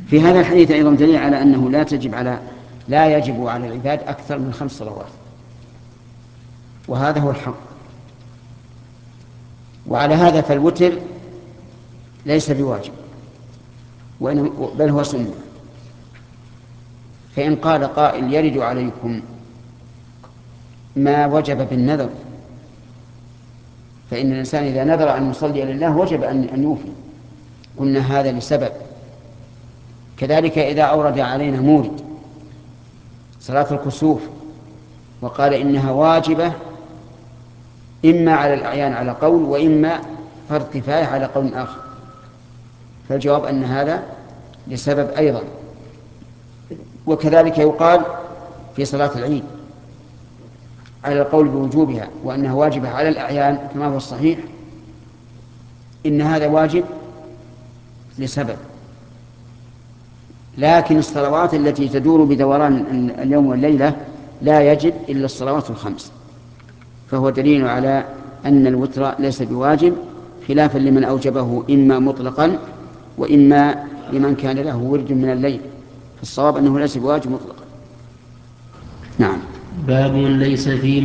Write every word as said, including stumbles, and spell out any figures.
في هذا الحديث أيضا دليل على أنه لا تجب على لا يجب على العباد أكثر من خمس صلوات، وهذا هو الحق. وعلى هذا فالوتر ليس بواجب، بل هو سنة. فإن قال قائل يرد عليكم ما وجب بالنذر، فإن الإنسان إذا نذر أن يصلي لله وجب أن يوفي، قلنا هذا لسبب. كذلك إذا أورد علينا مورد صلاة الكسوف وقال إنها واجبة إما على الأعيان على قول، وإما فرض كفاية على قول آخر، فالجواب أن هذا لسبب أيضا. وكذلك يقال في صلاة العيد على القول بوجوبها وأنها واجبة على الأعيان كما هو الصحيح، إن هذا واجب لسبب. لكن الصلوات التي تدور بدوران اليوم والليلة لا يجب إلا الصلوات الخمس، فهو دليل على أن الوتر ليس بواجب، خلافا لمن أوجبه إما مطلقا وإما لمن كان له ورد من الليل، فالصواب أنه ليس بواجب مطلقا. نعم. باب ليس فيه